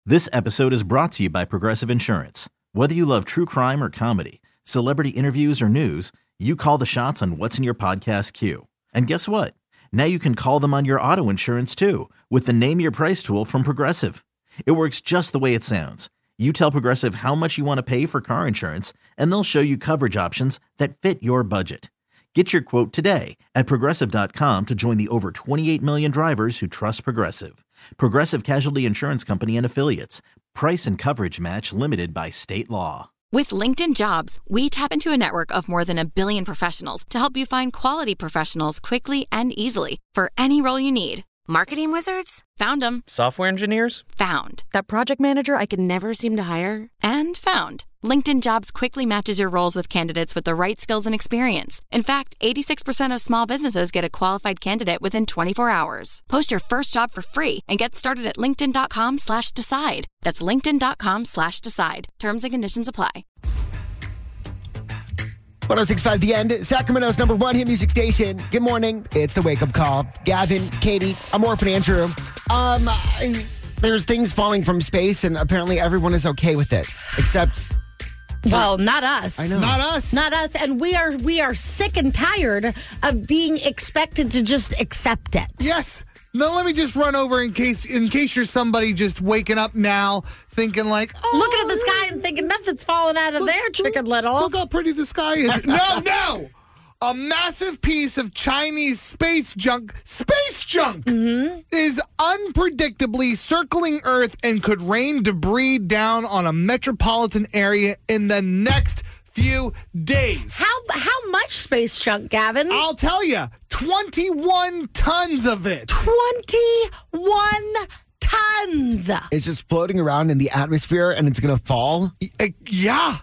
This episode is brought to you by Progressive Insurance. Whether you love true crime or comedy, celebrity interviews or news, you call the shots on what's in your podcast queue. And guess what? Now you can call them on your auto insurance too with the Name Your Price tool from Progressive. It works just the way it sounds. You tell Progressive how much you want to pay for car insurance, and they'll show you coverage options that fit your budget. Get your quote today at Progressive.com to join the over 28 million drivers who trust Progressive. Progressive Casualty Insurance Company and Affiliates. Price and coverage match limited by state law. With LinkedIn Jobs, we tap into a network of more than 1 billion professionals to help you find quality professionals quickly and easily for any role you need. Marketing wizards? Found them. Software engineers? Found. That project manager I could never seem to hire? And found. LinkedIn Jobs quickly matches your roles with candidates with the right skills and experience. In fact, 86% of small businesses get a qualified candidate within 24 hours. Post your first job for free and get started at linkedin.com/decide. That's linkedin.com/decide. Terms and conditions apply. 106.5 The End, Sacramento's #1 hit music station. Good morning. It's the wake-up call. Gavin, Katie, I'm Orphan Andrew. There's things falling from space, and apparently everyone is okay with it, except... Well, not us. I know. Not us. Not us. And we are sick and tired of being expected to just accept it. Yes. No, let me just run over in case you're somebody just waking up now thinking like, oh, looking at the sky and thinking nothing's falling out of there, Chicken Little. Look how pretty the sky is. No. A massive piece of Chinese space junk is unpredictably circling Earth and could rain debris down on a metropolitan area in the next few days. How much space junk, Gavin? I'll tell you, 21 tons of it. 21 tons. It's just floating around in the atmosphere, and it's going to fall? Yeah.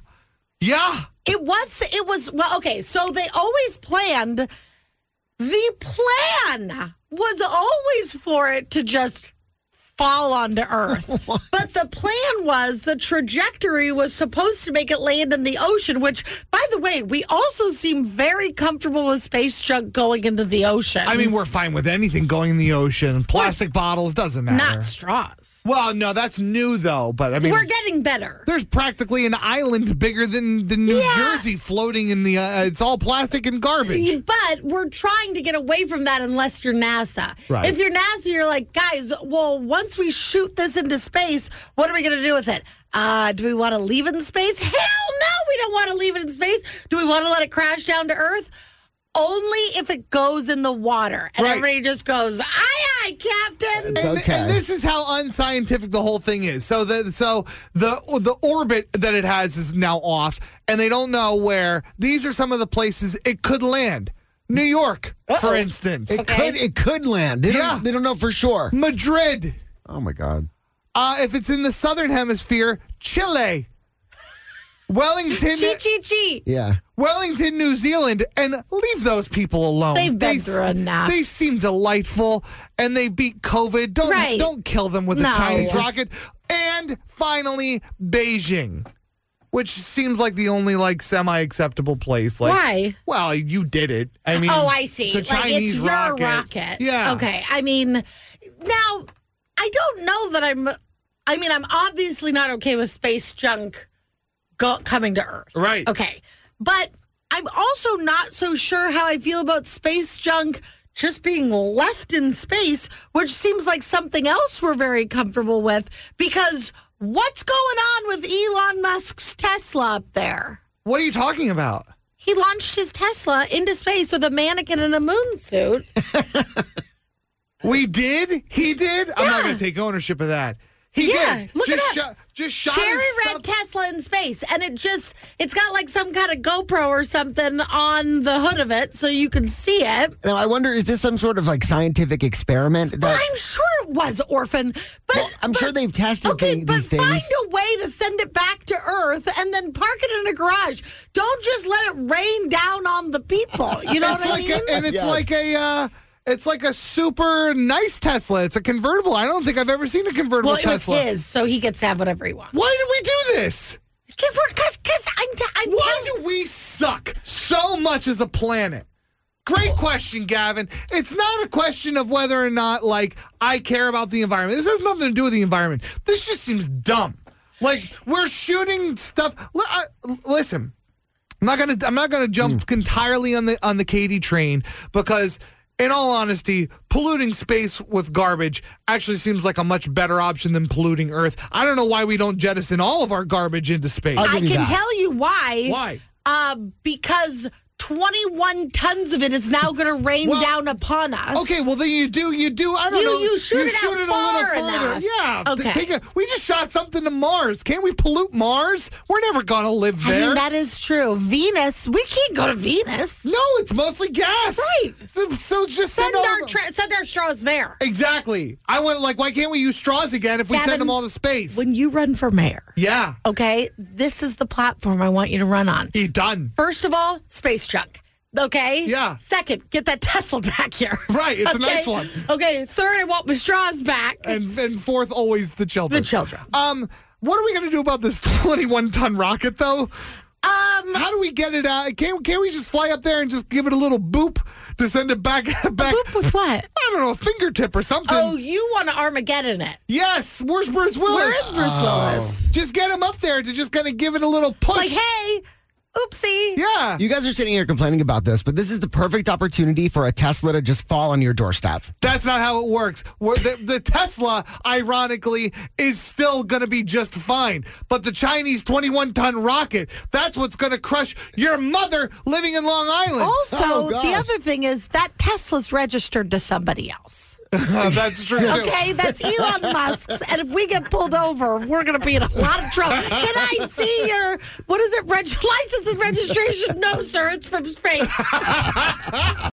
It was, well, okay, so they always planned, the plan was always for it to just fall onto Earth. But the plan was the trajectory was supposed to make it land in the ocean, which, by the way, we also seem very comfortable with space junk going into the ocean. I mean, we're fine with anything going in the ocean. Plastic bottles, doesn't matter. Not straws. Well, no, that's new, though. But I mean, we're getting better. There's practically an island bigger than New Jersey floating in the, it's all plastic and garbage. But we're trying to get away from that unless you're NASA. Right. If you're NASA, you're like, guys, well, once we shoot this into space, what are we going to do with it? Do we want to leave it in space? Hell no, we don't want to leave it in space. Do we want to let it crash down to Earth? Only if it goes in the water. And everybody just goes, aye, Captain. And this is how unscientific the whole thing is. So the orbit that it has is now off, and they don't know where. These are some of the places it could land. New York, for instance. It could land. They don't know for sure. Madrid. Oh, my God. If it's in the southern hemisphere, Chile. Wellington. Chi. Yeah. Wellington, New Zealand, and leave those people alone. They've been through enough. They seem delightful, and they beat COVID. Don't kill them with a Chinese rocket. And finally, Beijing, which seems like the only semi-acceptable place. Why? Well, you did it. I mean, I see. It's a Chinese it's rocket. your rocket. Yeah. Okay. I mean, now I don't know that I'm obviously not okay with space junk coming to Earth. Right. Okay. But I'm also not so sure how I feel about space junk just being left in space, which seems like something else we're very comfortable with, because what's going on with Elon Musk's Tesla up there? What are you talking about? He launched his Tesla into space with a mannequin in a moon suit. We did? He did? I'm not going to take ownership of that. He did. Look just it up. Just shot Cherry his red Tesla in space, and it's got like some kind of GoPro or something on the hood of it, so you can see it. Now, I wonder, is this some sort of scientific experiment? Well, I'm sure it was, Orphan. But I'm sure they've tested these things. Find a way to send it back to Earth and then park it in a garage. Don't just let it rain down on the people. You know what I mean? And it's it's like a super nice Tesla. It's a convertible. I don't think I've ever seen a convertible Tesla. Well, it was his, so he gets to have whatever he wants. Why did we do this? Because Why do we suck so much as a planet? Great question, Gavin. It's not a question of whether or not, like, I care about the environment. This has nothing to do with the environment. This just seems dumb. Like, we're shooting stuff. Listen, I'm not gonna jump entirely on the Katie train because, in all honesty, polluting space with garbage actually seems like a much better option than polluting Earth. I don't know why we don't jettison all of our garbage into space. I can tell you why. Why? Because 21 tons of it is now going to rain down upon us. Okay, well then you do. I don't know. You shoot it a far little further. enough. Yeah. Okay. We just shot something to Mars. Can't we pollute Mars? We're never gonna live there. I mean, that is true. Venus, we can't go to Venus. No, it's mostly gas. Right. So just send our straws there. Exactly. I went like, why can't we use straws again if we send them all to space? When you run for mayor. Yeah. Okay, this is the platform I want you to run on. You're done. First of all, space junk. Okay? Yeah. Second, get that Tesla back here. Right, it's a nice one. Okay, third, I want my straws back. And fourth, always the children. The children. What are we going to do about this 21-ton rocket, though? How do we get it out? Can't we just fly up there and just give it a little boop to send it back? Boop with what? I don't know, a fingertip or something. Oh, you want to Armageddon it? Yes. Where's Bruce Willis? Where is Bruce Willis? Just get him up there to just kind of give it a little push. Like, hey, oopsie. Yeah. You guys are sitting here complaining about this, but this is the perfect opportunity for a Tesla to just fall on your doorstep. That's not how it works. The Tesla, ironically, is still going to be just fine. But the Chinese 21-ton rocket, that's what's going to crush your mother living in Long Island. Also, the other thing is that Tesla's registered to somebody else. That's true, too. Okay, that's Elon Musk's. And if we get pulled over, we're going to be in a lot of trouble. Can I see your, what is it, license and registration? No, sir, it's from space.